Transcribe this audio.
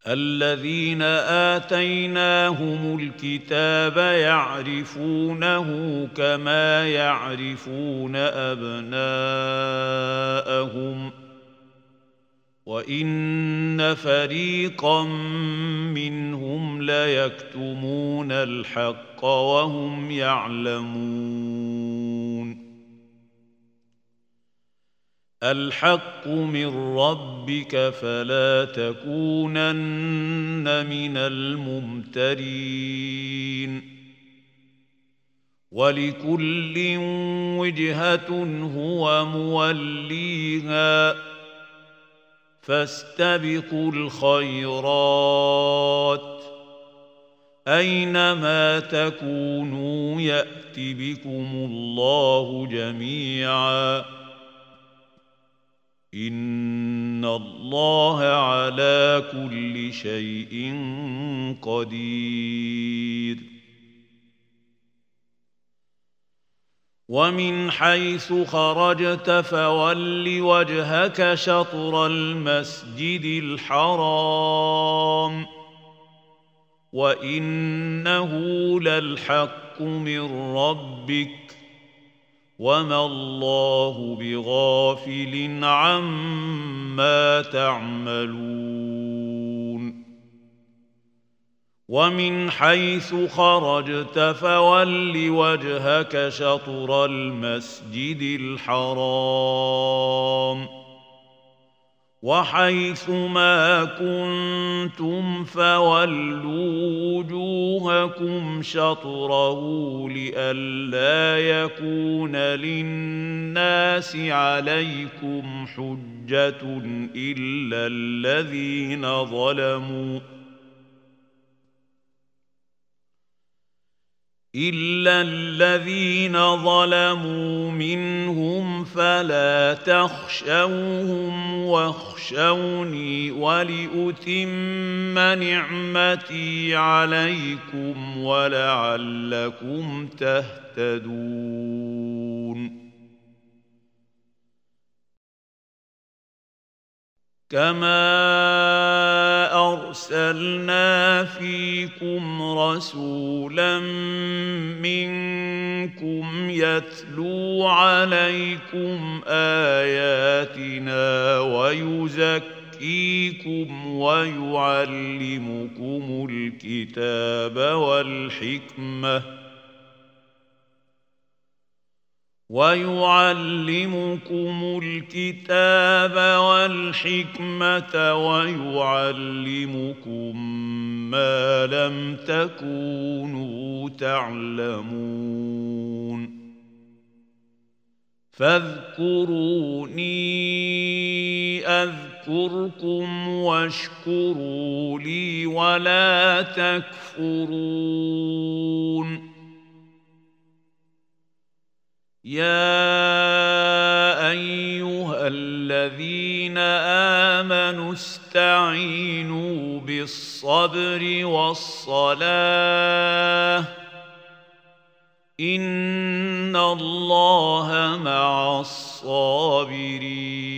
الذين آتيناهم الكتاب يعرفونه كما يعرفون أبناءهم وإن فريقا منهم ليكتمون الحق وهم يعلمون. الحق من ربك فلا تكونن من الممترين. ولكل وجهة هو موليها فاستبقوا الخيرات أينما تكونوا يأت بكم الله جميعا إن الله على كل شيء قدير. ومن حيث خرجت فول وجهك شطر المسجد الحرام وإنه للحق من ربك وما الله بغافل عما تعملون. ومن حيث خرجت فول وجهك شطر المسجد الحرام وحيث ما كنتم فولوا وجوهكم شطره لئلا يكون للناس عليكم حجة إلا الذين ظلموا منهم فلا تخشوهم واخشوني ولأتم نعمتي عليكم ولعلكم تهتدون. كما أرسلنا فيكم رسولا منكم يتلو عليكم آياتنا ويزكيكم ويعلمكم الكتاب والحكمة ويعلمكم ما لم تكونوا تعلمون. فاذكروني أذكركم واشكروا لي ولا تكفرون. يا أيها الذين آمنوا استعينوا بالصبر والصلاة إن الله مع الصابرين.